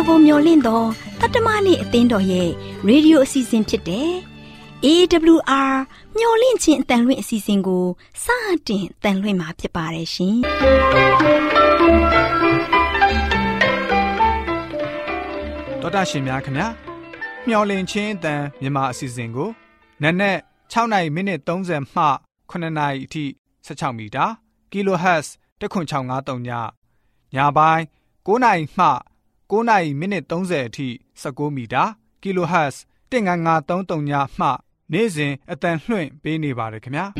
ကိုမျှော်လင့်တော့တတ္တမနေ့အသင်းတော်ရဲ့ရေဒီယိုအစီအစဉ်ဖြစ်တဲ့ AWR မျှော်လင့်ခြင်းအတန်လွင့်အစီအစဉ်ကိုစတင်တန်လွင့်မှာဖြစ်ပါတယ်ရှင်။ဒေါက်တာရှင်များခင်ဗျာမျှော်လင့်ခြင်းအတန်မြန်မာအစီအစဉ်ကိုနက်နက်6:30မှ9:00နာရီအထိ16မီတာkHz 10653ညညပိုင်း9:00မှ9:30အထိ19မီတာkHz 15533ညမှနေ့စဉ်အတန်လွှင့်ပေးနေပါတယ်ခင်ဗျာ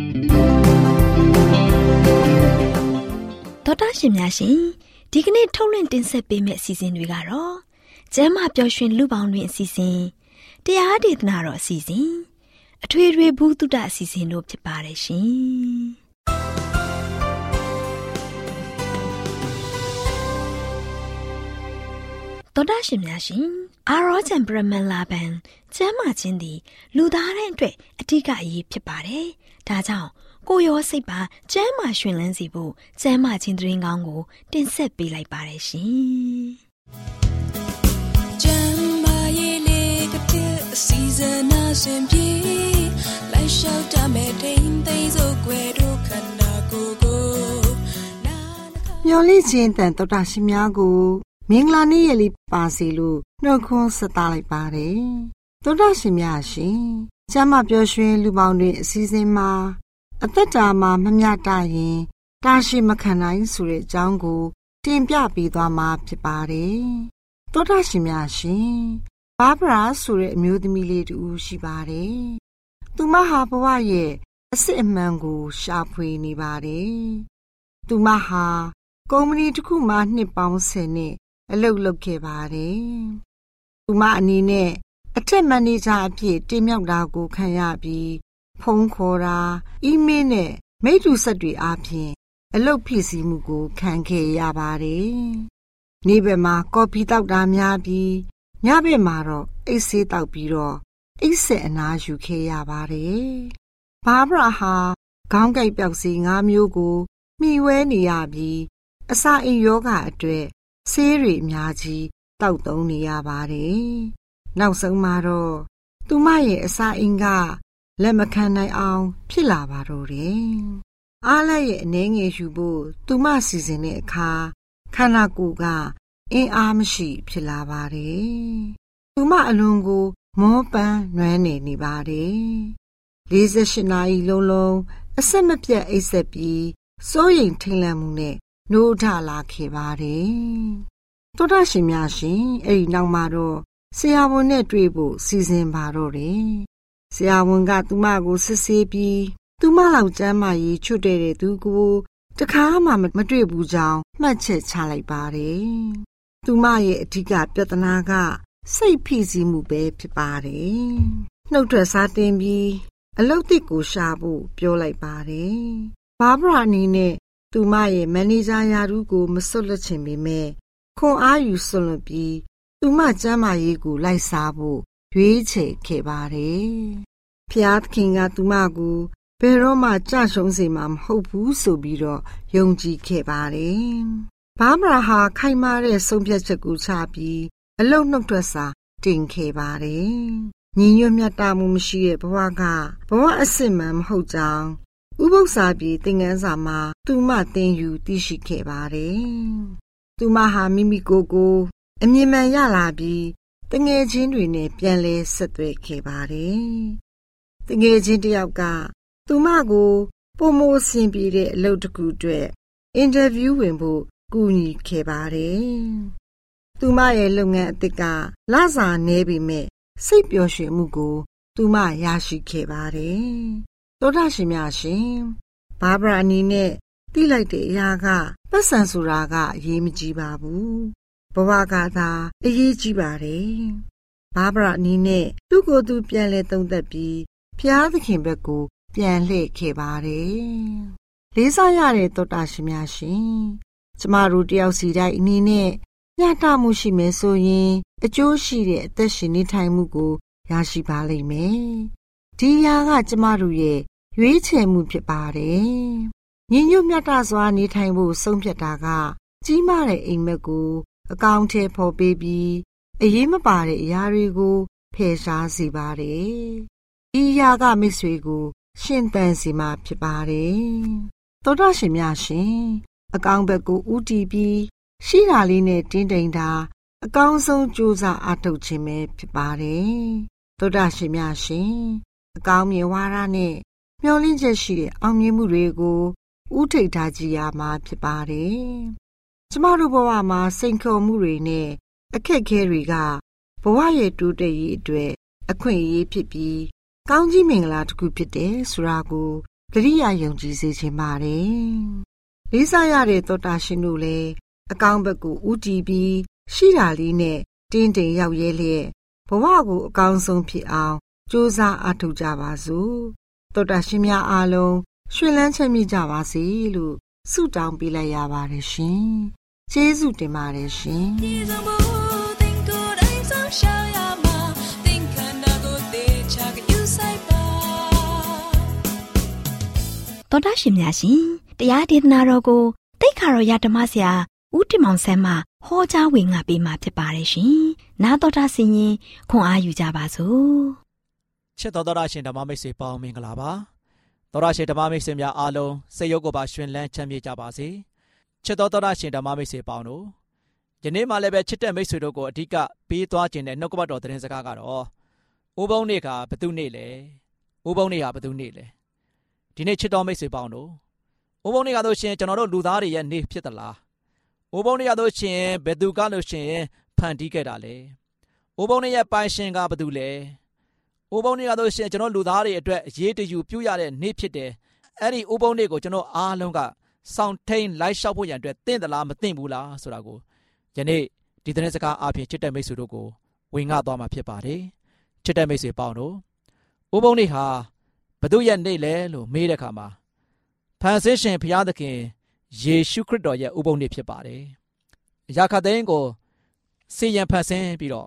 ဒေါက်တာရှင်များရှင်ဒီကနေ့ထုတ်လွှင့်တင်ဆက်ပေးမယ့်အစီအစဉ်တွေကတော့ကျမ်းမာပျော်ရွှင်လူပေါင်းတွင်အစီအစဉ်တရားဒေသနာတော်အစီအစဉ်အထွေထွေဘုဒ္ဓအစီအစဉ်တို့ဖြစ်ပါတယ်ရှင်တော်တာရှင်များရှင်အာရောချံပရမန်လာဘန်ကျမ်းမာခြင်းသည်လူသားတိုင်းအတွက်အထူးအရေးဖြစ်ပါတယ်။ဒါကြောင့်ကိုယ်ရောစိတ်ပါကျမ်းမာရှင်လန်းစီဖို့ကျမ်းမာခြင်းသတင်းကောင်းကိုတင်ဆက်ပေးလိုက်ပါတယ်ရှင်။ကျမ်းမာရေးလေးကတဲ့စီဇနာရှင်ပြေလိုက်လျှောက်တမဲ့တိမ်သိမ်းစို့ွယ်တို့ခန္ဓာကိုယ်ကိုမျော်လင့်ခြင်းတန်တော်တာရှင်များကိုမင်္ဂလာနေ့ရက်လေးပါစေလို့နှုတ်ခွန်းဆက်သလိုက်ပါတယ်။သောတာရှင်များရှင်ကျမ်းမာပျော်ရွှင်လူပေါင်းတွင်အစည်းအဝေးမှာအသက်တာမှာမမျှတရင်တာရှိမခံနိုင်ဆိုတဲ့အကြောင်းကိုတင်ပြပေးသွားမှာဖြစ်ပါတယ်။သောတာရှင်များရှင်ဘာဘရာဆိုတဲ့အမျိုးသမီးလေးတူရှိပါတယ်။သူမဟာဘဝရဲ့အစစ်အမှန်ကိုရှာဖွေနေပါတယ်။သူမဟာကုမ္ပဏီတစ်ခုမှနှစ်ပေါင်း10နှစ်အလုပ်လုပ်ခဲ့ပါတယ်။သူမအနေနဲ့အထက်မန်နေဂျာအဖြစ်တင်မြှောက်တာကိုခံရပြီးဖုန်းခေါ်တာအီးမေးလ်နဲ့မိတ္တူဆက်တွေအားဖြင့်အလုပ်ဖြစ်စီမှုကိုခံခဲ့ရပါတယ်။နေ့ဘက်မှာကော်ဖီတောက်တာများပြီးညဘက်မှာတော့အိတ်ဆေးတောက်ပြီးတော့အိတ်ဆက်အနားယူခဲ့ရပါတယ်။ဘာဘရာဟာခေါင်းကိုက်ပြောက်စီ5မျိုးကိုမှီဝဲနေရပြီးအစာအိမ်ယောဂအတွက်ဆေးတွေအများကြီးတောက်သုံးနေရပါတယ်။နောက်ဆုံးမှာတော့သူမရဲ့အစာအိမ်ကလက်မခံနိုင်အောင်ဖြစ်လာပါတော့တယ်။အားလက်ရဲ့အနေငယ်ယူဖို့သူမစီစဉ်တဲ့အခါခန္ဓာကိုယ်ကအင်းအားမရှိဖြစ်လာပါတယ်။သူမအလွန်ကိုမောပန်းနွမ်းနေပါတယ်။48နာရီလုံးအဆက်မပြတ်အိပ်စက်ပြီးစိုးရိမ်ထိတ်လန့်မှုနဲ့နိုးထလာခဲ့ပါတယ်။သောတာရှင်များရှင်အဲ့ဒီနောက်မှာတော့ဆရာဝန်နဲ့တွေ့ဖို့စီစဉ်ပါတော့တယ်။ဆရာဝန်ကသူမကိုစစ်ဆေးပြီးသူမလောက်ကျမ်းမာရေးချွတ်တဲ့သူကိုတခါမှမတွေ့ဘူးကြောင်းမှတ်ချက်ချလိုက်ပါတယ်။သူမရဲ့အဓိကပြဿနာကစိတ်ဖိစီးမှုပဲဖြစ်ပါတယ်။နှုတ်ထွက်စားတင်ပြီးအလုပ်သစ်ကိုရှာဖို့ပြောလိုက်ပါတယ်။ဘာဘရာအနေနဲ့သူမရဲ့မန်နေဂျာယာရုကိုမစွတ်လွတ်ချင်ပေမဲ့ခွန်အားယူစွန့်လွတ်ပြီးသူမကျမ်းမာရေးကိုလိုက်စားဖို့ရွေးချယ်ခဲ့ပါတယ်။ဖျားသခင်ကသူမကိုဘယ်တော့မှကြရှုံးစေမှာမဟုတ်ဘူးဆိုပြီးတော့ယုံကြည်ခဲ့ပါတယ်။ဘာဘရာဟာခိုင်မာတဲ့ဆုံးဖြတ်ချက်ကိုချပြီးအလုံနှုတ်ထွက်စာတင်ခဲ့ပါတယ်။ညီညွတ်မြတ်တာမှုမရှိတဲ့ဘဝကဘဝအစစ်မှန်မဟုတ်ကြောင်းဥပုသ္စာပြေသင်ခန်းစာမှာသူမသင်ယူသိရှိခဲ့ပါတယ်။သူမဟာမိမိကိုယ်ကိုအမြင်မှန်ရလာပြီးတငယ်ချင်းတွေနဲ့ပြန်လဲဆက်သွယ်ခဲ့ပါတယ်။တငယ်ချင်းတယောက်ကသူမကိုပုံမဆင်ပြေတဲ့အလုပ်တစ်ခုအတွက်အင်တာဗျူးဝင်ဖို့ကူညီခဲ့ပါတယ်။သူမရဲ့လုပ်ငန်းအသစ်ကလစာနည်းပေမဲ့စိတ်ပျော်ရွှင်မှုကိုသူမရရှိခဲ့ပါတယ်။သောတာရှင်များရှင်ဘာဘရာအနေနဲ့သိလိုက်တဲ့အရာကပတ်စံဆိုတာကအရေးမကြီးပါဘူးဘဝကသာအရေးကြီးပါတယ်ဘာဘရာအနေနဲ့သူ့ကိုယ်သူပြန်လဲသုံးသပ်ပြီးဖျားသခင်ဘက်ကိုပြန်လှည့်ခဲ့ပါတယ်လေးစားရတဲ့သောတာရှင်များရှင်ကျမတို့တယောက်စီတိုင်းအနေနဲ့မျှတမှုရှိမယ်ဆိုရင်အကျိုးရှိတဲ့အသက်ရှင်နေထိုင်မှုကိုရရှိပါလိမ့်မယ်ဒီအရာကကျမတို့ရဲ့ရွေးချယ်မှုဖြစ်ပါတယ်။ညီညွတ်မြတ်တာစွာနေထိုင်ဖို့ဆုံးဖြတ်တာကကြီးမားတဲ့အိမ်မက်ကိုအကောင့်ထဲပေါ်ပေးပြီးအရေးမပါတဲ့အရာတွေကိုဖယ်ရှားစေပါတယ်။ဒီအရာကမိတ်ဆွေကိုရှင်သန်စေမှာဖြစ်ပါတယ်။သောတာရှင်များရှင်အကောင်းဘက်ကိုဦးတည်ပြီးရှိတာလေးနဲ့တင်းတိမ်တာအကောင်းဆုံးကြိုးစားအားထုတ်ခြင်းပဲဖြစ်ပါတယ်။သောတာရှင်များရှင်အကောင်းမြင်ဝါဒနဲ့မျှော်လင့်ချက်ရှိတဲ့အောင်မြင်မှုတွေကိုဦးထိပ်ထားကြရမှာဖြစ်ပါတယ်။ကျမတို့ဘဝမှာစိန်ခေါ်မှုတွေနဲ့အခက်အခဲတွေကဘဝရဲ့တိုးတက်ရေးအတွက်အခွင့်အရေးဖြစ်ပြီးကောင်းကြီးမင်္ဂလာတစ်ခုဖြစ်တယ်ဆိုတာကိုသတိရယုံကြည်စေချင်ပါတယ်။လေးစားရတဲ့သောတာရှင်တို့လည်းအကောင်းဘက်ကိုဦးတည်ပြီးရှိတာလေးနဲ့တင်းတိမ်ရောက်ရဲလျက်ဘဝကိုအကောင်းဆုံးဖြစ်အောင်ကြိုးစားအားထုတ်ကြပါစို့။သောတာရှင်များအားလုံးရွှင်လန်းချမ်းမြေ့ကြပါစေလို့ဆုတောင်းပေးလိုက်ရပါတယ်ရှင်။ကျေးဇူးတင်ပါတယ်ရှင်။သောတာရှင်များရှင်တရားဒေသနာတော်ကိုတိတ်ခါတော်ရဓမ္မဆရာဦးတင်မောင်ဆန်းမှဟောကြားဝင်ငါပေးมาဖြစ်ပါတယ်ရှင်။နာတော်တာဆင်ရင်ခွန်အားယူကြပါစို့။ချစ်တော်သောတာရှင်ဓမ္မမိတ်ဆွေပေါင်းမင်္ဂလာပါ။သောတာရှင်ဓမ္မမိတ်ဆွေများအားလုံးစိတ်ရုပ်ကိုပါရှင်လန်းချမ်းမြေ့ကြပါစေ။ချစ်တော်သောတာရှင်ဓမ္မမိတ်ဆွေပေါင်းတို့ယနေ့မှလည်းပဲချစ်တဲ့မိတ်ဆွေတို့ကိုအဓိကပေးသွားခြင်းနဲ့နှုတ်ကပတ်တော်သတင်းစကားကတော့ဥပုံနေ့ကဘသူနေ့လဲ။ဥပုံနေ့ဟာဘသူနေ့လဲ။ဒီနေ့ချစ်တော်မိတ်ဆွေပေါင်းတို့ဥပုံနေ့ကဆိုရှင်ကျွန်တော်တို့လူသားတွေရဲ့နေ့ဖြစ်သလား။ဥပုံနေ့ကဆိုရှင်ဘယ်သူကလို့ရှင်ဖန်တီးခဲ့တာလဲ။ဥပုံနေ့ရဲ့ပိုင်ရှင်ကဘသူလဲ။ဥပုံနေ့ကဆိုရှင်ကျွန်တော်လူသားတွေအတွက်အရေးတယူပြုရတဲ့နေ့ဖြစ်တယ်။အဲ့ဒီဥပုံနေ့ကိုကျွန်တော်အားလုံးကစောင့်ထိန်လိုက်လျှောက်ဖို့ရန်အတွက်တင့်သလားမတင့်ဘူးလားဆိုတာကိုယနေ့ဒီသတင်းစကားအားဖြင့်ချစ်တဲ့မိတ်ဆွေတို့ကိုဝင်ငှသွားမှာဖြစ်ပါတယ်။ချစ်တဲ့မိတ်ဆွေပေါင်းတို့ဥပုံနေ့ဟာဘု து ရဲ့နေ့လဲလို့မေးတဲ့အခါမှာဖန်ဆင်းရှင်ဘုရားသခင်ယေရှုခရစ်တော်ရဲ့ဥပုံနေ့ဖြစ်ပါတယ်။ယာခသိန်းကိုစီရင်ဖန်ဆင်းပြီးတော့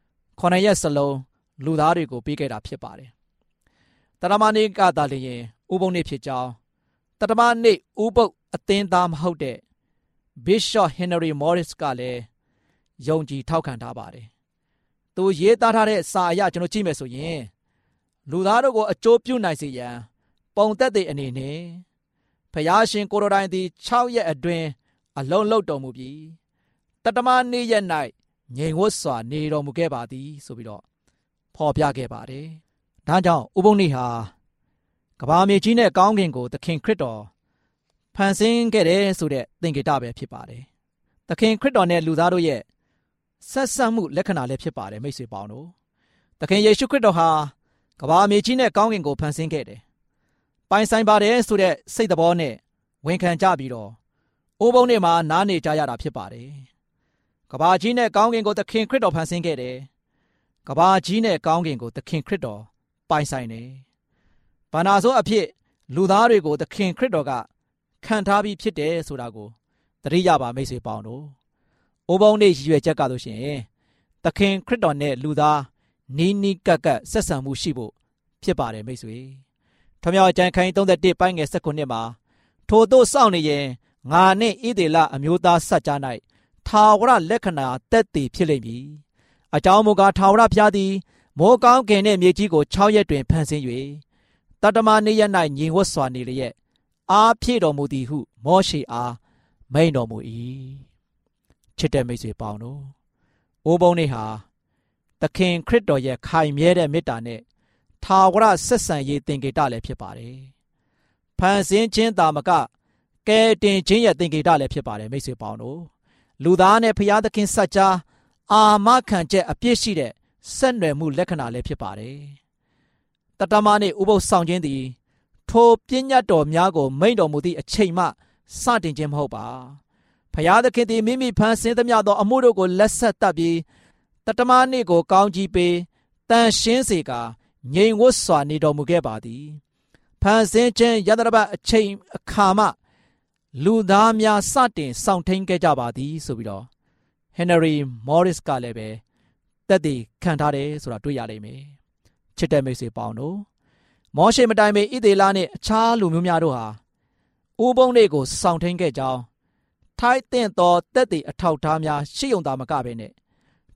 9ရက်စလုံးလူသားတွေကိုပေးခဲ့တာဖြစ်ပါတယ်။တရမနေ့ကသာလျှင်ဥပုံနေ့ဖြစ်ကြောင်းတရမနေ့ဥပုပ်အသင်းသားမဟုတ်တဲ့ Bishop Henry Morris ကလည်းယုံကြည်ထောက်ခံထားပါတယ်။သူရေးသားထားတဲ့စာအရကျွန်တော်ကြည့်မယ်ဆိုရင်လူသားတို့ကိုအကျိုးပြုနိုင်စေရန်ပုံသက်သေအနေနဲ့ဖျားရှင်ကိုယ်တော်တိုင်သည်6ရက်အတွင်းအလုံးလုံးတော်မူပြီးတတမနေ့ရက်၌ငြိမ်ဝတ်စွာနေတော်မူခဲ့ပါသည်ဆိုပြီးတော့ဖော်ပြခဲ့ပါတယ်။ဒါကြောင့်ဥပုံနေ့ဟာကမ္ဘာမြေကြီးနဲ့ကောင်းကင်ကိုသခင်ခရစ်တော်ဖန်ဆင်းခဲ့တယ်ဆိုတဲ့သင်္ကေတပဲဖြစ်ပါတယ်။သခင်ခရစ်တော်နဲ့လူသားတို့ရဲ့ဆက်ဆံမှုလက္ခဏာလည်းဖြစ်ပါတယ်မိတ်ဆွေပေါင်းတို့။သခင်ယေရှုခရစ်တော်ဟာကမ္ဘာမြေကြီးနဲ့ကောင်းကင်ကိုဖန်ဆင်းခဲ့တယ်။ပိုင်ဆိုင်ပါတယ်ဆိုတဲ့စိတ်သဘောနဲ့ဝန်ခံကြပြီးတော့အိုးပုံနေ့မှာနားနေကြရတာဖြစ်ပါတယ်။ကမ္ဘာကြီးနဲ့ကောင်းကင်ကိုသခင်ခရစ်တော်ဖန်ဆင်းခဲ့တယ်။ကမ္ဘာကြီးနဲ့ကောင်းကင်ကိုသခင်ခရစ်တော်ပိုင်ဆိုင်တယ်။ဘာနာဆိုအဖြစ်လူသားတွေကိုသခင်ခရစ်တော်ကခံထားပြီးဖြစ်တယ်ဆိုတာကိုသတိရပါမိတ်ဆွေပေါင်းတို့။အိုးပုံနေ့ရည်ရွယ်ချက်ကတော့ရှင်သခင်ခရစ်တော်နဲ့လူသားနီးနီးကပ်ကပ်ဆက်ဆံမှုရှိဖို့ဖြစ်ပါတယ်မိတ်ဆွေ။ထမြောက်အကျမ်းခန်း31ပိုင်းငယ်19မှာထို့သို့စောင့်နေရင်ငါနှင့်ဣသေလအမျိုးသားစัจ जा ၌ထာဝရလက္ခဏာသက်သေဖြစ်လိမ့်မည်။အကြောင်းမူကားထာဝရဘုရားသည်မိုးကောင်းကင်နှင့်မြေကြီးကို6ရက်တွင်ဖန်ဆင်း၍တတမနေ့ရက်၌ညီဝတ်စွာနေလျက်အားဖြည့်တော်မူသည်ဟုမောရှေအားမိန့်တော်မူ၏။ချစ်တဲ့မိတ်ဆွေပေါင်းတို့အိုးပုံနေ့ဟာသခင်ခရစ်တော်ရဲ့ခိုင်မြဲတဲ့မေတ္တာနဲ့ထာဝရဆက်ဆံရေးသင်္ကေတလည်းဖြစ်ပါတယ်။ဖန်ဆင်းခြင်းသာမကကယ်တင်ခြင်းရဲ့သင်္ကေတလည်းဖြစ်ပါတယ်မိတ်ဆွေပေါင်းတို့လူသားနဲ့ဘုရားသခင်စัจ जा အာမခံချက်အပြည့်ရှိတဲ့ဆက်နွယ်မှုလက္ခဏာလည်းဖြစ်ပါတယ်။တတမနေ့ဥပုသ်ဆောင်ခြင်းသည်ထိုပညတ်တော်များကိုမိန့်တော်မူသည့်အချိန်မှစတင်ခြင်းမဟုတ်ပါ။ဘုရားသခင်သည်မိမိဖန်ဆင်းသမျှသောအမှုတို့ကိုလက်ဆက်တတ်ပြီးတတမနေ့ကိုကောင်းကြီးပေးတန်ရှင်းစေကာငြိမ်ဝတ်စွာနေတော်မူခဲ့ပါသည်။ဖန်ဆင်းခြင်းယတရပတ်အချိန်အခါမှလူသားများစတင်ဆောင်ထိန်ခဲ့ကြပါသည်ဆိုပြီးတော့ Henry Morris ကလည်းပဲသက်သေခံထားတယ်ဆိုတာတွေ့ရလိမ့်မယ်။ချစ်တဲ့မိတ်ဆွေပေါင်းတို့မောရှေမတိုင်မီဣသေလနဲ့အခြားလူမျိုးများတို့ဟာဥပုံနေ့ကိုဆောင်ထိန်ခဲ့ကြောင်းထိုက်တင့်သောသက်သေအထောက်ထားများရှိုံသာမကပဲနဲ့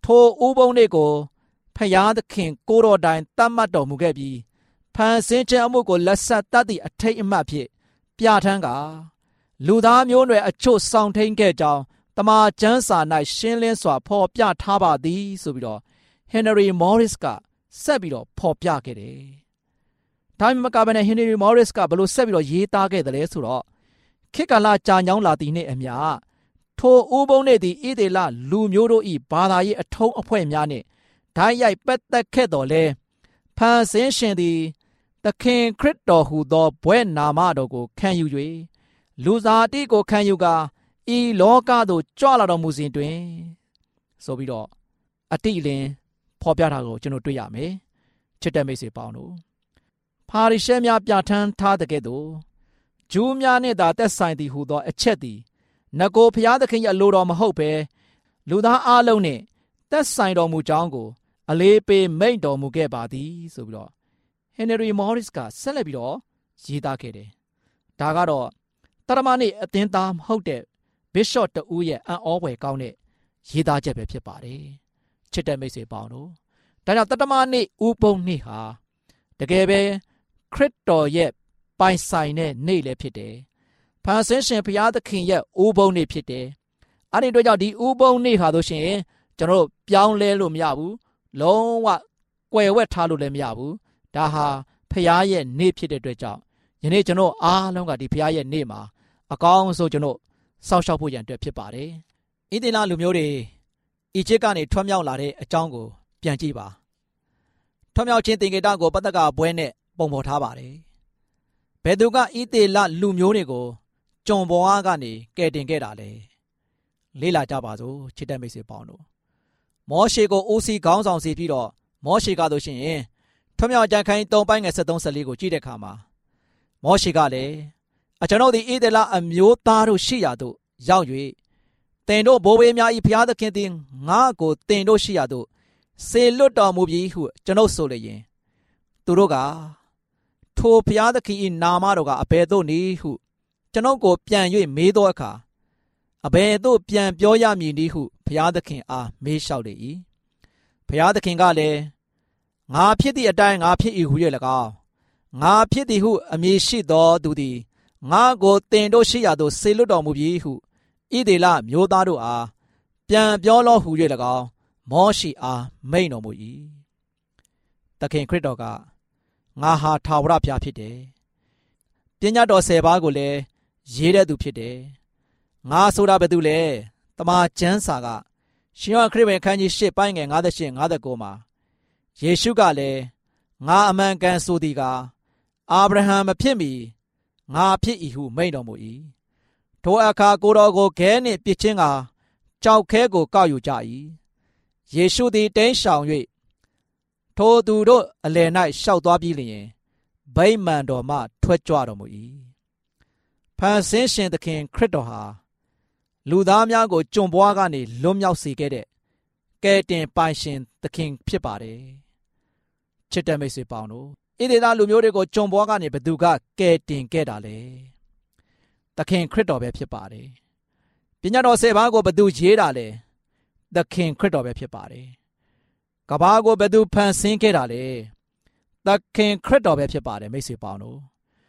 ထိုဥပုံနေ့ကိုဖျားသခင်ကိုတော်တိုင်တတ်မှတ်တော်မူခဲ့ပြီးဖန်ဆင်းခြင်းအမှုကိုလက်ဆက်တတ်သည့်အထိတ်အမှတ်ဖြင့်ပြဋ္ဌာန်းကာလူသားမျိုးနွယ်အချို့ဆောင်ထိန်ခဲ့ကြောင်းတမန်ကျမ်းစာ၌ရှင်းလင်းစွာဖော်ပြထားပါသည်ဆိုပြီးတော့ဟင်နရီမော်ရစ်ကဆက်ပြီးတော့ဖော်ပြခဲ့တယ်။ဒါမှမကဘဲနဲ့ဟင်နရီမော်ရစ်ကဘလို့ဆက်ပြီးတော့ရေးသားခဲ့တယ်လဲဆိုတော့ခေတ်ကာလကြာညောင်းလာသည်နှင့်အမျှထိုဥပုံနေ့သည်ဣသေလလူမျိုးတို့၏ဘာသာရေးအထုံးအဖွဲ့များနှင့်ဓာတ်ရိုက်ပတ်သက်ခဲ့တော်လဲဖန်ဆင်းရှင်သည်သခင်ခရစ်တော်ဟူသောဘွဲ့နာမတော်ကိုခံယူ၍လူစားတိကိုခံယူကာဤလောကသို့ကြွလာတော်မူစဉ်တွင်ဆိုပြီးတော့အတိလင်းဖော်ပြတာကိုကျွန်တော်တွေ့ရမယ်ချစ်တဲ့မိတ်ဆွေပေါင်းတို့ဖာရိရှဲများပြဋ္ဌာန်းထားတဲ့ကဲ့သို့ဂျူးများနှင့်သာသက်ဆိုင်သည်ဟူသောအချက်သည်နဂိုဖျားသခင်ရဲ့အလိုတော်မဟုတ်ဘဲလူသားအလုံးနှင့်သက်ဆိုင်တော်မူကြောင်းကိုအလေးပေးမိန့်တော်မူခဲ့ပါသည်ဆိုပြီးတော့ဟင်နရီမော်ရစ်ကဆက်လက်ပြီးတော့ရေးသားခဲ့တယ်ဒါကတော့တရမနေ့အသင်းသားမဟုတ်တဲ့ဘစ်ရှော့တဦးရဲ့အံ့ဩဖွယ်ကောင်းတဲ့ရေးသားချက်ပဲဖြစ်ပါတယ်ချစ်တဲ့မိတ်ဆွေပေါင်းတို့ဒါကြောင့်တတမနေ့ဥပုံနေ့ဟာတကယ်ပဲခရစ်တော်ရဲ့ပိုင်ဆိုင်တဲ့နေ့လည်းဖြစ်တယ်ဖန်ဆင်းရှင်ဘုရားသခင်ရဲ့ဥပုံနေ့ဖြစ်တယ်အဲ့ဒီအတွက်ကြောင့်ဒီဥပုံနေ့ဟာဆိုရှင်ကျွန်တော်တို့ပြောင်းလဲလို့မရဘူးလုံးဝကွယ်ဝှက်ထားလို့လည်းမရဘူးဒါဟာဘုရားရဲ့နေ့ဖြစ်တဲ့အတွက်ကြောင့်ယနေ့ကျွန်တော်အားလုံးကဒီဘုရားရဲ့နေ့မှာအကောင်းဆုံးကျွန်တော်စောင့်ရှောက်ဖို့ရန်အတွက်ဖြစ်ပါတယ်ဣသရေလလူမျိုးတွေအီဂျစ်ကနေထွက်မြောက်လာတဲ့အကြောင်းကိုပြန်ကြည့်ပါထွက်မြောက်ခြင်းသင်္ကေတကိုပတ္တကပွဲနဲ့ပုံဖော်ထားပါတယ်ဘယ်သူကဣသရေလလူမျိုးတွေကိုကျွန်ပေါ်ကနေကယ်တင်ခဲ့တာလဲလေ့လာကြပါစို့ချစ်တဲ့မိတ်ဆွေပေါင်းတို့မောရှေကိုအိုးစီခေါင်းဆောင်စီပြီးတော့မောရှေကဆိုရှင်ထွမြောက်ကြံခိုင်း3ပိုင်းငယ်73ကိုကြည့်တဲ့အခါမှာမောရှေကလည်းကျွန်ုပ်သည်ဣသရေလအမျိုးသားတို့ရှိရာသို့ရောက်၍သင်တို့ဘိုးဘေးများ၏ဘုရားသခင်သည်ငါ့ကိုသင်တို့ရှိရာသို့စေလွတ်တော်မူပြီဟုကျွန်ုပ်ဆိုလျင်သူတို့ကထိုဘုရားသခင်၏နာမတော်ကအဘယ်သို့နည်းဟုကျွန်ုပ်ကိုပြန်၍မေးသောအခါအဘယ်သို့ပြန်ပြောရမည်နည်းဟုဘုရားသခင်အားမေးလျှောက်လေ၏ဘုရားသခင်ကလည်းငါဖြစ်သည့်အတိုင်းငါဖြစ်၏ဟု၍၎င်းငါဖြစ်သည်ဟုအမည်ရှိသောသူသည်ငါကိုသင်တို့ရှိရာသို့စေလွတ်တော်မူပြီဟုဣသရေလမျိုးသားတို့အားပြန်ပြောလောဟု၍၎င်းမောရှိအားမိန့်တော်မူ၏သခင်ခရစ်တော်ကငါဟာထာဝရဘုရားဖြစ်တယ်ပညာတော်10ပါးကိုလည်းရေးတဲ့သူဖြစ်တယ်ငါဆိုတာဘယ်သူလဲတမန်ကျမ်းစာကရှင်ယောဟန်ခရစ်ဝင်ခန်းကြီး8ပိုင်းငယ်58 59မှာယေရှုကလည်းငါအမှန်ကန်ဆိုသည်ကအာဗြဟံမဖြစ်မီငါဖြစ်၏ဟုမိန့်တော်မူ၏ထိုအခါကိုတော်ကိုခဲနှင့်ပစ်ခြင်းကကြောက်ခဲကိုကောက်ယူကြ၏ယေရှုသည်တိမ်းရှောင်၍ထိုသူတို့အလယ်၌ရှောက်သွားပြီးလျင်ဗိမာန်တော်မှထွက်ကြွတော်မူ၏ဖန်ဆင်းရှင်သခင်ခရစ်တော်ဟာလူသားများကိုကျွန်ဘွားကနေလွတ်မြောက်စေခဲ့တဲ့ကယ်တင်ပိုင်ရှင်သခင်ဖြစ်ပါတယ်ချစ်တဲ့မိတ်ဆွေပေါင်းတို့ဣသရေလလူမျိုးတွေကိုကျွန်ဘွားကနေဘသူကကယ်တင်ခဲ့တာလဲသခင်ခရစ်တော်ပဲဖြစ်ပါတယ်ပညာတော်10ပါးကိုဘသူရေးတာလဲသခင်ခရစ်တော်ပဲဖြစ်ပါတယ်ကဘာကိုဘသူဖန်ဆင်းခဲ့တာလဲသခင်ခရစ်တော်ပဲဖြစ်ပါတယ်မိတ်ဆွေပေါင်းတို့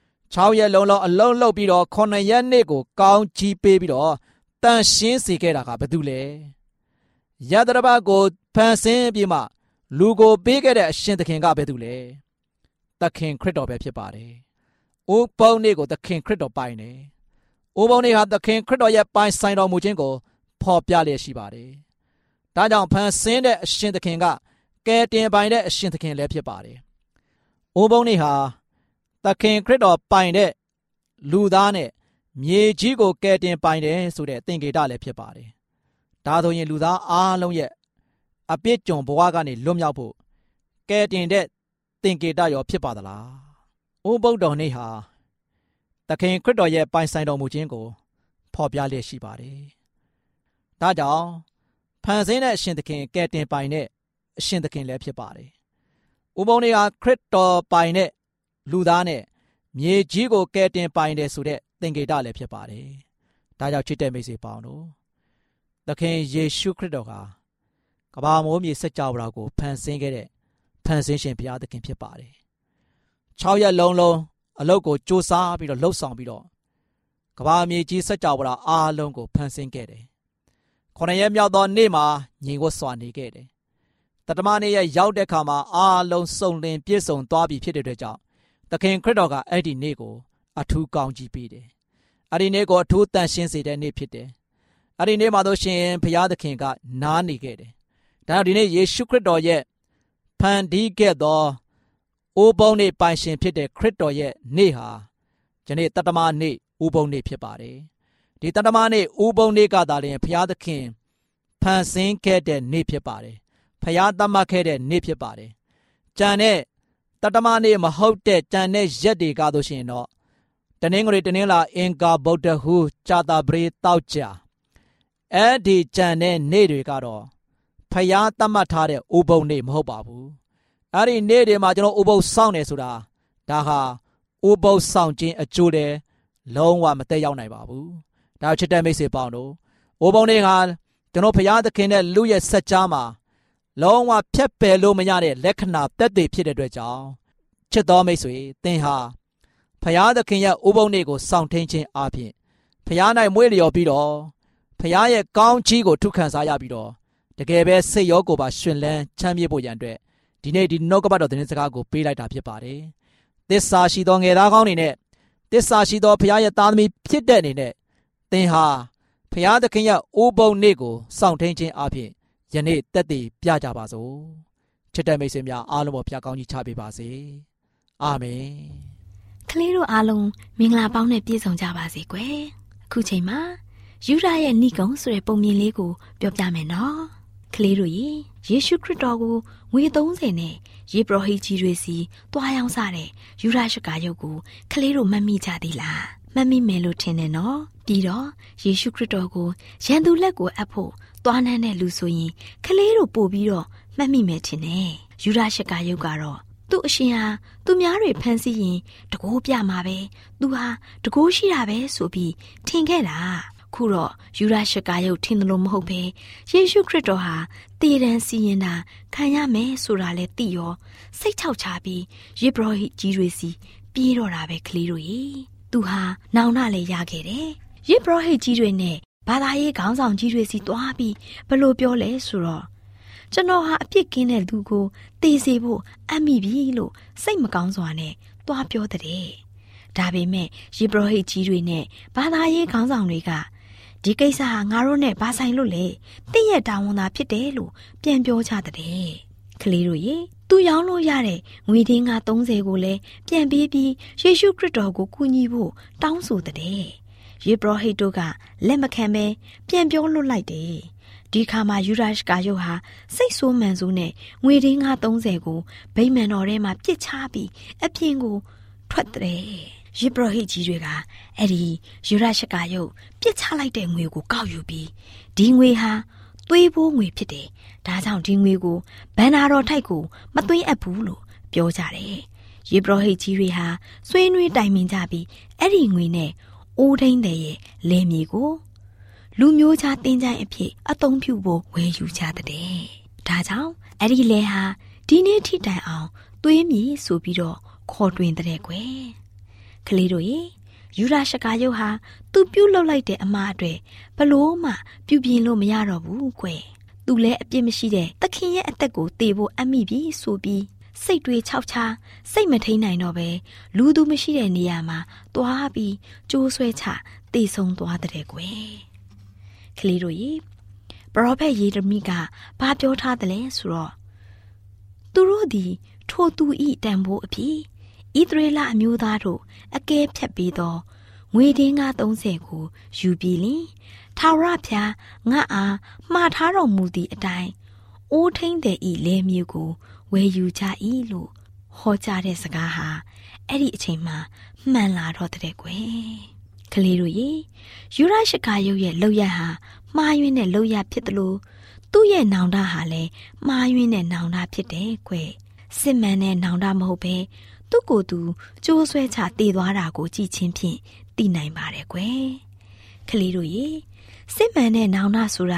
6ရက်လုံးအလုံးလုပ်ပြီးတော့9ရက်နေ့ကိုကောင်းချီးပေးပြီးတော့တန်ရှင်းစေခဲ့တာကဘသူလဲယသရဘကိုဖန်ဆင်းပြီးမှလူကိုပေးခဲ့တဲ့အရှင်သခင်ကဘယ်သူလဲသခင်ခရစ်တော်ပဲဖြစ်ပါတယ်။ဥပုံနေ့ကိုသခင်ခရစ်တော်ပိုင်တယ်။ဥပုံနေ့ဟာသခင်ခရစ်တော်ရဲ့ပိုင်ဆိုင်တော်မူခြင်းကိုဖော်ပြလျက်ရှိပါတယ်။ဒါကြောင့်ဖန်ဆင်းတဲ့အရှင်သခင်ကကယ်တင်ပိုင်တဲ့အရှင်သခင်လည်းဖြစ်ပါတယ်။ဥပုံနေ့ဟာသခင်ခရစ်တော်ပိုင်တဲ့လူသားနဲ့မြေကြီးကိုကယ်တင်ပိုင်တယ်ဆိုတဲ့သင်္ကေတလည်းဖြစ်ပါတယ်။ဒါဆိုရင်လူသားအားလုံးရဲ့အပြစ်ကြုံဘဝကနေလွတ်မြောက်ဖို့ကယ်တင်တဲ့သင်္ကေတရောဖြစ်ပါသလား။ဥပုသ်တော်နေ့ဟာသခင်ခရစ်တော်ရဲ့ပိုင်ဆိုင်တော်မူခြင်းကိုဖော်ပြလျက်ရှိပါတယ်။ဒါကြောင့်ဖန်ဆင်းတဲ့အရှင်သခင်ကယ်တင်ပိုင်တဲ့အရှင်သခင်လည်းဖြစ်ပါတယ်။ဥပုသ်နေ့ဟာခရစ်တော်ပိုင်တဲ့လူသားနဲ့မြေကြီးကိုကယ်တင်ပိုင်တယ်ဆိုတဲ့သင်္ကေတလည်းဖြစ်ပါတယ်။ဒါကြောင့်ချစ်တဲ့မိတ်ဆွေပေါင်းတို့သခင်ယေရှုခရစ်တော်ဟာကကဘာမိုးမြေစัจ java ကိုဖန်ဆင်းခဲ့တဲ့ဖန်ဆင်းရှင်ဘုရားသခင်ဖြစ်ပါတယ်6ရက်လုံးအလုတ်ကိုစူးစမ်းပြီးတော့လှုပ်ဆောင်ပြီးတော့ကဘာမြေကြီးစัจ java အားလုံးကိုဖန်ဆင်းခဲ့တယ်9ရက်မြောက်သောနေ့မှာညီဝတ်စွာနေခဲ့တယ်တတမနေ့ရဲ့ရောက်တဲ့အခါမှာအားလုံးစုံလင်ပြည့်စုံသွားပြီဖြစ်တဲ့အတွက်ကြောင့်သခင်ခရစ်တော်ကအဲ့ဒီနေ့ကိုအထူးကောင်းကြီးပေးတယ်အဲ့ဒီနေ့ကိုအထူးတန်ရှင်းစေတဲ့နေ့ဖြစ်တယ်အဲ့ဒီနေ့မှာတော့ရှင်ဘုရားသခင်ကနားနေခဲ့တယ်ဒါကြောင့်ဒီနေ့ယေရှုခရစ်တော်ရဲ့ဖန်တီးခဲ့သောအိုးပုံနေ့ပိုင်ရှင်ဖြစ်တဲ့ခရစ်တော်ရဲ့နေ့ဟာဒီနေ့တတမနေ့ဥပုံနေ့ဖြစ်ပါတယ်ဒီတတမနေ့ဥပုံနေ့ကသာလျှင်ဘုရားသခင်ဖန်ဆင်းခဲ့တဲ့နေ့ဖြစ်ပါတယ်ဘုရားသတ်မှတ်ခဲ့တဲ့နေ့ဖြစ်ပါတယ်ကြံတဲ့တတမနေ့မဟုတ်တဲ့ကြံတဲ့ရက်တွေကဆိုရှင်တော့တနင်္ဂနွေတနင်္လာအင်္ဂါဗုဒ္ဓဟူးကြာသပတေးတောက်ကြအဲ့ဒီကြံတဲ့နေ့တွေကတော့ဖယားသတ်မှတ်ထားတဲ့ဥပုံနေ့မဟုတ်ပါဘူးအဲ့ဒီနေ့တွေမှာကျွန်တော်ဥပုံစောင့်နေဆိုတာဒါဟာဥပုံစောင့်ခြင်းအကျိုးတယ်လုံးဝမသက်ရောက်နိုင်ပါဘူးဒါချစ်တဲ့မိတ်ဆွေပေါင်းတို့ဥပုံနေ့ကကျွန်တော်ဖယားသခင်နဲ့လူရဲ့စัจ java မှာလုံးဝဖြတ်ပယ်လို့မရတဲ့လက္ခဏာသက်သေဖြစ်တဲ့အတွက်ကြောင့်ချစ်တော်မိတ်ဆွေသင်ဟာဖယားသခင်ရဲ့ဥပုံနေ့ကိုစောင့်ထိန်ခြင်းအပြင်ဖယား၌မွေးလျော်ပြီးတော့ဖယားရဲ့ကောင်းချီးကိုထုခံစားရပြီးတော့တကယ်ပဲစိတ်ရောကိုယ်ပါရှင်လန်းချမ်းမြေ့ဖို့ရန်အတွက်ဒီနေ့ဒီနှုတ်ကပတ်တော်သတင်းစကားကိုပေးလိုက်တာဖြစ်ပါတယ်သစ္စာရှိသောငယ်သားကောင်းတွေနဲ့သစ္စာရှိသောဖယားရဲ့သားသမီးဖြစ်တဲ့အနေနဲ့သင်ဟာဖယားသခင်ရဲ့ဥပုံနေ့ကိုစောင့်ထိန်ခြင်းအပြင်ယနေ့တက်တည်ပြကြပါစို့ချစ်တဲ့မိတ်ဆွေများအားလုံးပေါ်ဖျားကောင်းကြီးချပေးပါစေအာမင်ကလေးတို့အားလုံးမင်္ဂလာပေါင်းနဲ့ပြည့်စုံကြပါစေကွယ်အခုချိန်မှာယူဒရဲ့ဏိဂုံဆိုတဲ့ပုံမြင်လေးကိုပြောပြမယ်နော်ကလေးတို့ရေယေရှုခရစ်တော်ကိုငွေ30နဲ့ယေဘရဟိကြီးတွေစီတွားရောက်စားတဲ့ယူဒရှကာရုပ်ကိုကလေးတို့မှတ်မိကြသေးလားမှတ်မိမယ်လို့ထင်တယ်နော်ပြီးတော့ယေရှုခရစ်တော်ကိုရန်သူလက်ကိုအပ်ဖို့တွားနှမ်းတဲ့လူဆိုရင်ကလေးတို့ပို့ပြီးတော့မှတ်မိမယ်ထင်တယ်ယူဒရှကာရုပ်ကတော့သူ့အရှင်ဟာသူများတွေဖန်ဆီးရင်တကိုးပြမှာပဲသူဟာတကိုးရှိတာပဲဆိုပြီးထင်ခဲ့တာခုတော့ယူဒရှကာရုပ်ထင်တယ်လို့မဟုတ်ပဲယေရှုခရစ်တော်ဟာတည်တံစီရင်တာခံရမယ်ဆိုတာလဲသိရောစိတ်ချောက်ချပြီးယေဘရဟိကြီးတွေစီပြေးတော့တာပဲကလေးတို့ရေသူဟာနောင်တလည်းရခဲ့တယ်ယေဘရဟိကြီးတွေနဲ့ဘာသာရေးခေါင်းဆောင်ကြီးတွေစီတွားပြီးဘလို့ပြောလဲဆိုတော့ကျွန်တော်ဟာအပြစ်ကင်းတဲ့လူကိုသေစေဖို့အံ့မိပြီလို့စိတ်မကောင်းစွာနဲ့တွားပြောတဲ့ဒါပေမဲ့ယေဘရဟိကြီးတွေနဲ့ဘာသာရေးခေါင်းဆောင်တွေကဒီကိစ္စဟာငါတို့နဲ့ဘာဆိုင်လို့လဲတင့်ရဲ့တာဝန်သာဖြစ်တယ်လို့ပြန်ပြောကြတဲ့ကလေးတို့ရေသူရောင်းလို့ရတဲ့ငွေတင်းက30ကိုလည်းပြန်ပေးပြီးယေရှုခရစ်တော်ကိုကူညီဖို့တောင်းဆိုတဲ့ယေဘရဟိတို့ကလက်မခံပဲပြန်ပြောလွတ်လိုက်တယ်ဒီခါမှာယူဒရှကာရုပ်ဟာစိတ်ဆိုးမှန်ဆိုးနဲ့ငွေတင်းက30ကိုဗိမာန်တော်ထဲမှာပြစ်ချပြီးအပြင်ကိုထွက်တဲ့ယေဘရဟိကြီးတွေကအဲ့ဒီယူဒရှကာရုပ်ပြစ်ချလိုက်တဲ့ငွေကိုကောက်ယူပြီးဒီငွေဟာသွေးပိုးငွေဖြစ်တယ်ဒါကြောင့်ဒီငွေကိုဘန္နာတော်ထိုက်ကိုမသွင်းအပ်ဘူးလို့ပြောကြတယ်ယေဘရဟိကြီးတွေဟာဆွေးနွေးတိုင်ပင်ကြပြီးအဲ့ဒီငွေနဲ့အိုးထိန်တဲ့ရဲ့လင်းမြေကိုလူမျိုးခြားတင်းကြိုင်အဖြစ်အသုံးပြုဖို့ဝယ်ယူကြတဲ့ဒါကြောင့်အဲ့ဒီလဲဟာဒီနေ့ထိတိုင်အောင်သွေးမြေဆိုပြီးတော့ခေါ်တွင်တဲ့ကွယ်ကလေးတို့ရေယူဒရှကာရုပ်ဟာသူပြုတ်လောက်လိုက်တဲ့အမှားအတွက်ဘလို့မှပြုပြင်လို့မရတော့ဘူးကွယ်သူလည်းအပြစ်မရှိတဲ့သခင်ရဲ့အသက်ကိုတေဖို့အမိပြီဆိုပြီးစိတ်တွေခြောက်ခြားစိတ်မထိန်နိုင်တော့ပဲလူသူမရှိတဲ့နေရာမှာတွားပြီးကျိုးဆွဲချတေဆုံးသွားတဲ့ကွယ်ကလေးတို့ရေပရောဖက်ယေရမိကဘာပြောထားတယ်လဲဆိုတော့သူတို့သည်ထိုသူဤတန်ဖိုးအဖြစ်ဣသရေလအမျိုးသားတို့အကဲဖြတ်ပြီးသောငွေတင်းက30ကိုယူပြီးလင်ထာဝရဘုရားငါအားမှားထားတော်မူသည့်အတိုင်းအိုးထိန်တဲ့ဤလဲမျိုးကိုဝယ်ယူကြ၏လို့ဟောကြားတဲ့စကားဟာအဲ့ဒီအချိန်မှာမှန်လာတော့တဲ့ကွယ်ကလေးတို့ရေယူဒရှကာရုပ်ရဲ့လောက်ရဟာမှားယွင်းတဲ့လောက်ရဖြစ်တယ်လို့သူ့ရဲ့နောင်တဟာလည်းမှားယွင်းတဲ့နောင်တဖြစ်တယ်ကွယ်စစ်မှန်တဲ့နောင်တမဟုတ်ပဲသူ့ကိုယ်သူကြိုးဆွဲချတည်သွားတာကိုကြည့်ချင်းဖြင့်သိနိုင်ပါတယ်ကွယ်ကလေးတို့ရေစစ်မှန်တဲ့နောင်တဆိုတာ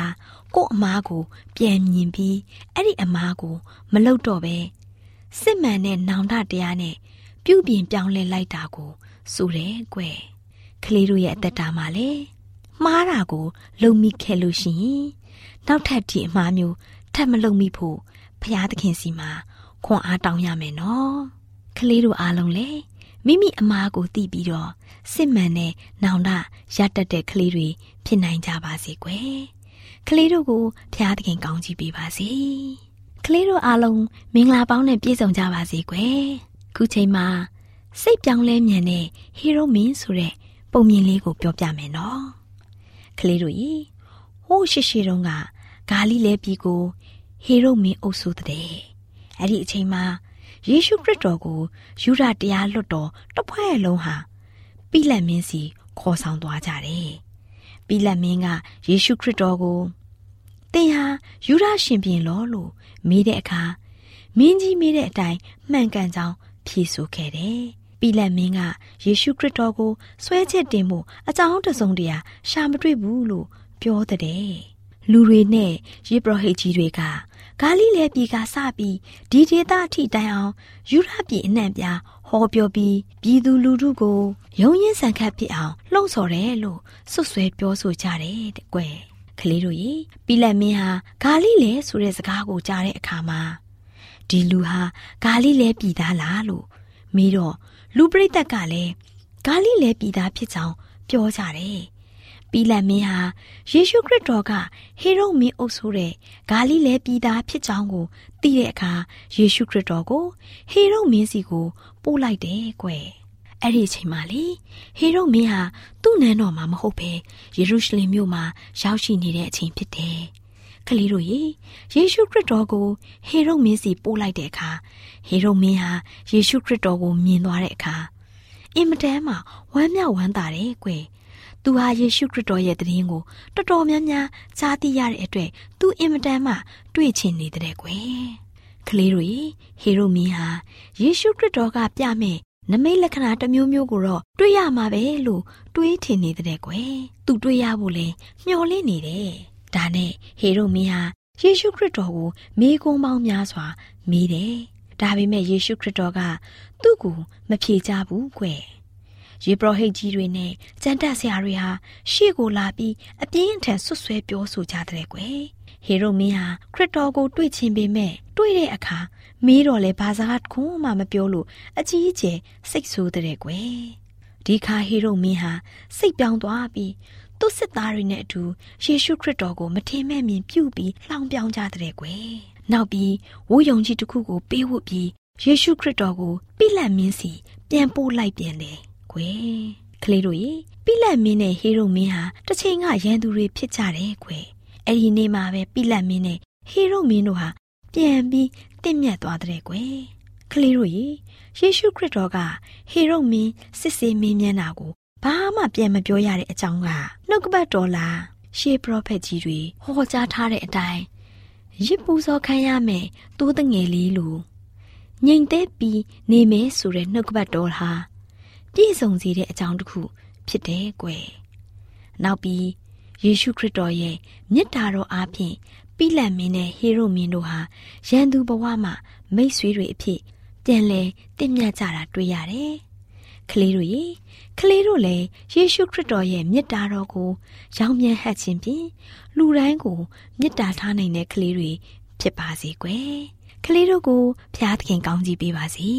ကို့အမားကိုပြန်မြင်ပြီးအဲ့ဒီအမားကိုမလှုပ်တော့ပဲစစ်မှန်တဲ့နောင်တတရားနဲ့ပြုပြင်ပြောင်းလဲလိုက်တာကိုဆိုတယ်ကွယ်ကလေးတို့ရဲ့အသက်တာမှာလေမှားတာကိုလုံမိခဲ့လို့ရှိရင်နောက်ထပ်ဒီအမှားမျိုးထပ်မလုံမိဖို့ဘုရားသခင်စီမှာခွန်အားတောင်းရမယ်နော်ကလေးတို့အားလုံးလေမိမိအမားကိုသိပြီးတော့စစ်မှန်တဲ့နောင်တရတတ်တဲ့ကလေးတွေဖြစ်နိုင်ကြပါစေကွယ်ကလေးတို့ကိုဘုရားသခင်ကောင်းချီးပေးပါစေကလေးတို့အားလုံးမင်္ဂလာပေါင်းနဲ့ပြည့်စုံကြပါစေကွယ်ခုချိန်မှာစိတ်ပြောင်းလဲမြန်တဲ့ဟီရိုမင်းဆိုတဲ့ပုံမြင်လေးကိုပြောပြမယ်နော်ကလေးတို့ကြီးဟိုးရှိတုန်းကဂါလိလဲပြည်ကိုဟီရိုမင်းအုပ်စုတဲ့အဲ့ဒီအချိန်မှာယေရှုခရစ်တော်ကိုယူဒတရားလွတ်တော်တစ်ဖွဲ့လုံးဟာပိလတ်မင်းစီခေါ်ဆောင်သွားကြတယ်ပိလတ်မင်းကယေရှုခရစ်တော်ကိုသင်ဟာယူဒရှင်ပြန်လို့မေးတဲ့အခါမင်းကြီးမေးတဲ့အတိုင်းမှန်ကန်ကြောင်းဖြေဆိုခဲ့တယ်ပိလတ်မင်းကယေရှုခရစ်တော်ကိုဆွဲချက်တင်မှုအကြောင်းတစုံတရာရှာမတွေ့ဘူးလို့ပြောတဲ့လူတွေနဲ့ယေဘရဟိတ်ကြီးတွေကဂါလိလဲပြည်ကစပြီးဒီဒေသအထိတိုင်အောင်ယူဒပြည်အနှံ့ပြားဟောပြောပြီးပြည်သူလူထုကိုယုံရင်ဆန်ခတ်ဖြစ်အောင်လှုံ့ဆော်တယ်လို့ဆွဆွဲပြောဆိုကြတယ်တဲ့ကွယ်ကလေးတို့ရေပိလတ်မင်းဟာဂါလိလဲဆိုတဲ့စကားကိုကြားတဲ့အခါမှာဒီလူဟာဂါလိလဲပြည်သားလားလို့မေးတော့လူပရိသတ်ကလည်းဂါလိလဲပြည်သားဖြစ်ကြောင်းပြောကြတယ်ပိလတ်မင်းဟာယေရှုခရစ်တော်ကဟေရုမင်းအုပ်ဆိုတဲ့ဂါလိလဲပြည်သားဖြစ်ကြောင်းကိုသိတဲ့အခါယေရှုခရစ်တော်ကိုဟေရုမင်းစီကိုပို့လိုက်တယ်ကွယ်အဲ့ဒီအချိန်မှာလေဟေရုမင်းဟာသူ့နန်းတော်မှာမဟုတ်ဘဲယေရုရှလင်မြို့မှာရောက်ရှိနေတဲ့အချိန်ဖြစ်တယ်ကလေးတို့ရေယေရှုခရစ်တော်ကိုဟေရုမင်းစီပို့လိုက်တဲ့အခါဟေရုမင်းဟာယေရှုခရစ်တော်ကိုမြင်သွားတဲ့အခါအင်မတန်မှဝမ်းမြောက်ဝမ်းသာတယ်ကွယ်သူဟာယေရှုခရစ်တော်ရဲ့တည်င်းကိုတော်တော်များများကြားသိရတဲ့အတွက်သူအင်မတန်မှတွေ့ချင်နေတဲ့ကွယ်ကလေးတို့ရေဟေရုမင်းဟာယေရှုခရစ်တော်ကပြမဲ့နမိတ်လက္ခဏာတစ်မျိုးမျိုးကိုတော့တွေ့ရမှာပဲလို့တွေးထင်နေတဲ့ကွယ်သူတွေ့ရဖို့လဲမျှော်လင့်နေတယ်ဒါနဲ့ဟေရုမင်းဟာယေရှုခရစ်တော်ကိုမေးခွန်းပေါင်းများစွာမေးတယ်ဒါပေမဲ့ယေရှုခရစ်တော်ကသူ့ကိုမဖြေချဘူးကွယ်ယေဘရဟိတ်ကြီးတွေနဲ့ကျန်တက်ဆရာတွေဟာရှေ့ကိုလာပြီးအပြင်းအထန်ဆွဆွဲပြောဆိုကြတဲ့ကွယ်ဟေရုမင်းဟာခရစ်တော်ကိုတွေ့ချင်ပေမဲ့တွေ့တဲ့အခါမေးတော့လဲဘာစကားခုမှမပြောလို့အကြီးအကျယ်စိတ်ဆိုးတဲ့ကွယ်ဒီခါဟေရုမင်းဟာစိတ်ပြောင်းသွားပြီးသူ့စစ်သားတွေနဲ့အတူယေရှုခရစ်တော်ကိုမထင်မဲ့မြင်ပြုပြီးလှောင်ပြောင်းကြတဲ့ကွယ်နောက်ပြီးဝိုးယုံကြီးတစ်ခုကိုပေးဝတ်ပြီးယေရှုခရစ်တော်ကိုပိလတ်မင်းစီပြန်ပို့လိုက်ပြန်တယ်ကွယ်ကလေးတို့ရေပိလတ်မင်းနဲ့ဟေရုမင်းဟာတစ်ချိန်ကရန်သူတွေဖြစ်ကြတယ်ကွယ်အဲ့ဒီနေ့မှာပဲပိလတ်မင်းနဲ့ဟေရုမင်းတို့ဟာပြန်ပြီးတင့်မြတ်သွားတဲ့ကွယ်ကလေးတို့ရေယေရှုခရစ်တော်ကဟေရုမင်းစစ်ဆေးမင်းမြန်းတာကိုဘာမှပြန်မပြောရတဲ့အကြောင်းကနှုတ်ကပတ်တော်လားရှေးပရောဖက်ကြီးတွေဟောကြားထားတဲ့အတိုင်းရစ်ပူဇော်ခံရမယ်သိုးတငယ်လေးလိုငြိမ်သက်ပြီးနေမယ်ဆိုတဲ့နှုတ်ကပတ်တော်ဟာပြည့်စုံစေတဲ့အကြောင်းတစ်ခုဖြစ်တယ်ကွယ်နောက်ပြီးယေရှုခရစ်တော်ရဲ့မေတ္တာတော်အားဖြင့်ပိလတ်မင်းနဲ့ဟေရုမင်းတို့ဟာရန်သူဘဝမှာမိတ်ဆွေတွေအဖြစ်ပြန်လဲတင့်မြတ်ကြတာတွေ့ရတယ်ကလေးတို့ရေကလေးတို့လည်းယေရှုခရစ်တော်ရဲ့မေတ္တာတော်ကိုရောင်းမြတ်ဟပ်ခြင်းဖြင့်လူတိုင်းကိုမေတ္တာထားနိုင်တဲ့ကလေးတွေဖြစ်ပါစေကွယ်ကလေးတို့ကိုဘုရားသခင်ကောင်းချီးပေးပါစေ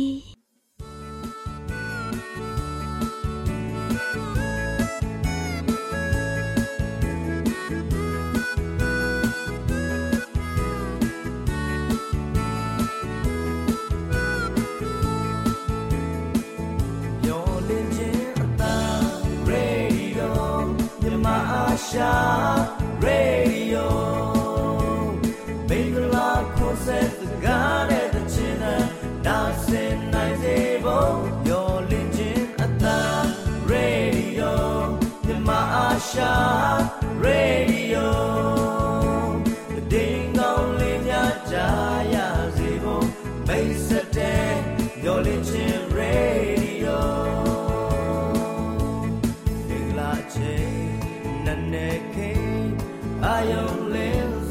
ရှာရေဒီယိုမင်္ဂလာကိုဆက်ကားတဲ့ချင်းနဲ့ဒါစင်နိုင်စေဖို့ရောလင်းချင်းအသာရေဒီယိုမြမအားရှာရေဒီယိုဒီကောင်းလေးများကြားရစေဖို့မိတ်ဆက်တဲ့ရောလင်းချင်းရေဒီယိုမင်္ဂလာချင်းI am live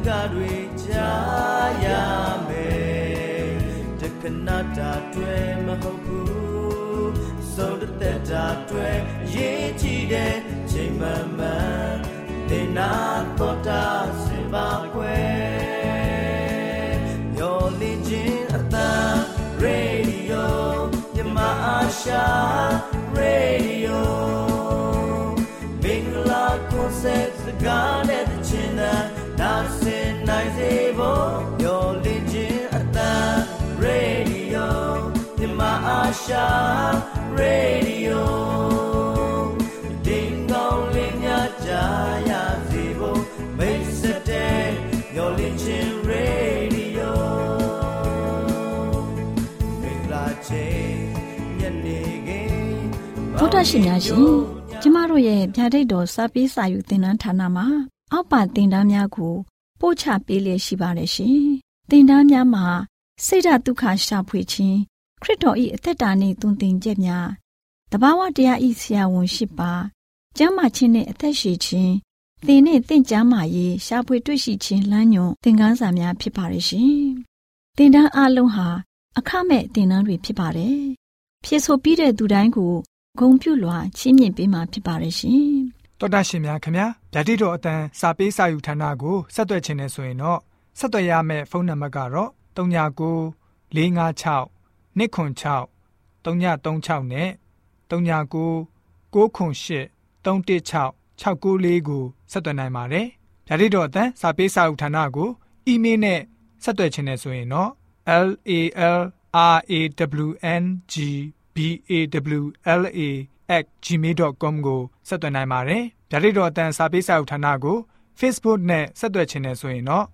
ကားတွေကြားရမယ်တခဏတာတွေ့မဟုတ်ဘူးဆုံးတဲ့တာတွေ့ရေးကြည့်တဲ့ချိန်မှန်မှန်နေနာတော့တာစင်ပါကွယ်မျောလင်းခြင်းအတန်ရေဒီယိုမြမအာရှရေဒီယိုမင်္ဂလာကွန်ဆယ်စကားနဲ့တချင်သာနာစင်နိုင်စေဖို့မျောလင်းခြင်းအတန်ရေဒီယိုမြမအာရှရေဒီယိုတင်ကောင်းလေးများကြားရစေဖို့မိတ်ဆက်တဲ့မျောလင်းခြင်းရေဒီယိုမင်္ဂလာချိန်ညနေခင်းဗုဒ္ဓရှင်များရှင်ကျမတို့ရဲ့ဗျာဒိတ်တော်စာပေးစာယူသင်တန်းဌာနမှာအောက်ပါသင်တန်းများကိုပို့ချပေးလျက်ရှိပါတယ်ရှင်သင်တန်းများမှာစိတ်ဓာတ်ဒုက္ခရှာဖွေခြင်းခရစ်တော်၏အသက်တာနှင့်သွန်သင်ချက်များတဘာဝတရား၏ဆရာဝန်ရှိပါကျမ်းမာခြင်းနှင့်အသက်ရှည်ခြင်းသင်နှင့်သင်ကျမ်းမာရေးရှာဖွေတွေ့ရှိခြင်းလမ်းညွန်သင်ခန်းစာများဖြစ်ပါရဲ့ရှင်သင်တန်းအလုံးဟာအခမဲ့သင်တန်းတွေဖြစ်ပါတယ်ဖြည့်ဆို့ပြီးတဲ့သူတိုင်းကိုဂုဏ်ပြုလွှာချီးမြှင့်ပေးမှာဖြစ်ပါရဲ့ရှင်တော်တာရှင်များခင်ဗျာဗျာဒိတ်တော်အတန်းစာပေးစာယူဌာနကိုဆက်သွယ်ခြင်းနဲ့ဆိုရင်တော့ဆက်သွယ်ရမယ့်ဖုန်းနံပါတ်ကတော့39 656 296 336နဲ့39 98 316 694ကိုဆက်သွယ်နိုင်ပါတယ်ဗျာဒိတ်တော်အတန်းစာပေးစာယူဌာနကိုအီးမေးလ်နဲ့ဆက်သွယ်ခြင်းနဲ့ဆိုရင်တော့LALRAWNGBAWLA@gmail.com ကိုဆက်သွယ်နိုင်ပါတယ်။ဗျာဒိတ်တော်အတန်းစာပေးစာယူဌာနကို Facebook နဲ့ဆက်သွယ်ခြင်းနဲ့ဆိုရင်တော့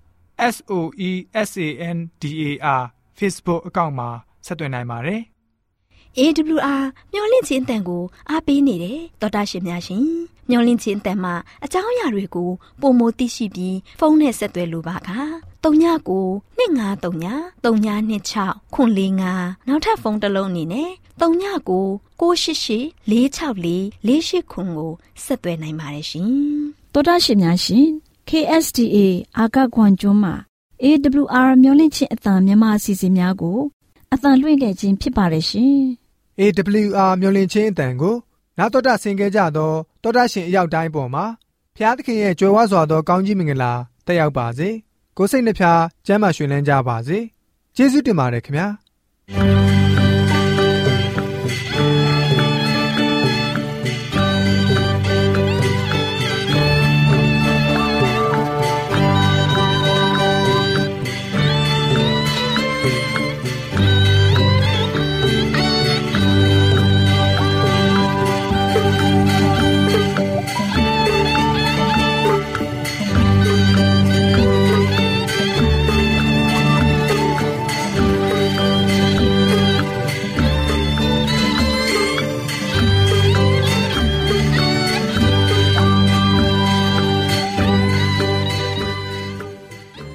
SOESANDAR Facebook အကောင့်မှာဆက်သွယ်နိုင်ပါတယ်။ AWR မျော်လင့်ခြင်းအတန်ကိုအားပေးနေတယ်တော်တာရှင်များရှင်မျော်လင့်ခြင်းအတန်မှာအကြောင်းအရာတွေကိုပုံမသိရှိပြီးဖုန်းနဲ့ဆက်သွယ်လိုပါက39 253 3926 445နောက်ထပ်ဖုန်းတစ်လုံးအနေနဲ့39 688 464 489ကိုဆက်သွယ်နိုင်ပါတယ်ရှင်တော်တာရှင်များရှင် KSTA အာကခွန်ကျွန်းမှာ AWR မျော်လင့်ခြင်းအတန်မြန်မာအစီအစဉ်များကိုအတန်လွှင့်ခဲ့ခြင်းဖြစ်ပါတယ်ရှင်။ AWR မျော်လင့်ခြင်းအတန်ကိုနာတော်တာဆင် ခဲ့ကြသောတောတာရှင်အရောက်တိုင်းပေါ်မှာဖျားသခင်ရဲ့ကြွယ်ဝစွာသောကောင်းကြီးမင်္ဂလာတက်ရောက်ပါစေ။ကိုယ်စိတ်နှဖျားကျမ်းမာရွှင်လန်းကြပါစေ။ကျေးဇူးတင်ပါတယ်ခင်ဗျာ။